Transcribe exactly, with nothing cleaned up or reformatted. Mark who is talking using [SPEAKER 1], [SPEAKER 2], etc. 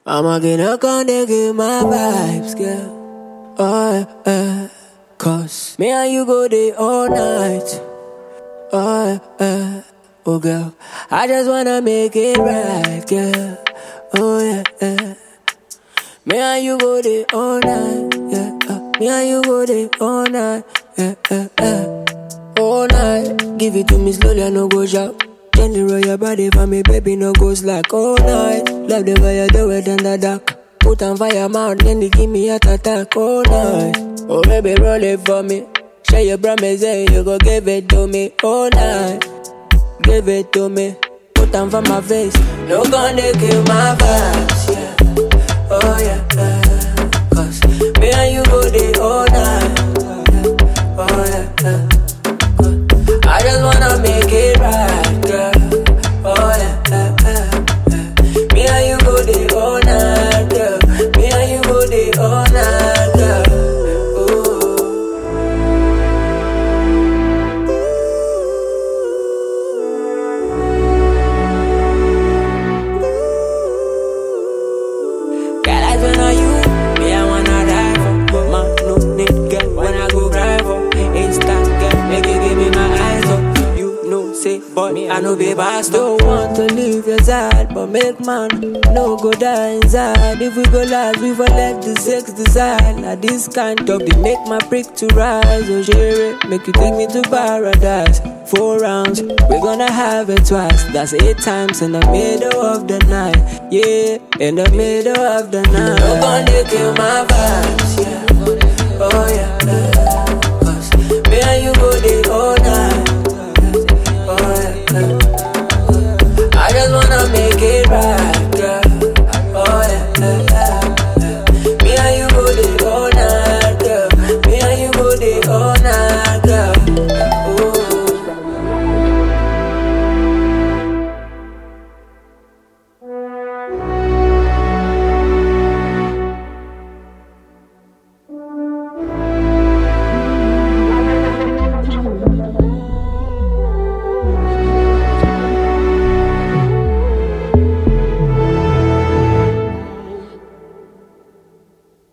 [SPEAKER 1] I'm gonna gonna give my vibes, girl. Oh, yeah. Cause me and you go there all night. Oh, yeah. Oh, girl, I just wanna make it right, girl. Oh, yeah, yeah. Me and you go there all night, yeah. Uh, me and you go there all night, yeah, yeah, yeah. All night, give it to me slowly, I no go shout. Gently roll your body for me, baby, no go slack. All night, love the way you do it in the dark. Put on fire mouth, then they give me a attack. All night, oh baby, roll it for me. Share your promise, say you go give it to me. All night, give it to me. Put on for my face, no gonna kill my vibes, yeah. Oh yeah, yeah. Cause me and you go there all night. Oh yeah, yeah. I just wanna make it right, girl. Oh yeah, yeah, yeah, yeah. Me and you go there all night, girl. Me and you go there all night, girl. Girl, I don't know you. Me, I wanna die for. Man, no need, girl. When I go drive for instant, girl, make you give me my eyes up. You know, say, boy, me, I know, babe, I don't want to leave your side, but make man no go die inside. If we go last, we for let the sex decide. Now this kind of they make my prick to rise. Oh, share it, make you take me to paradise. Four rounds, we're gonna have it twice. That's eight times in the middle of the night. Yeah, in the middle of the night. You're gonna kill my vibes, yeah. Oh yeah, yeah. Cause me and you go there all night. Oh yeah, yeah. I just wanna make it right.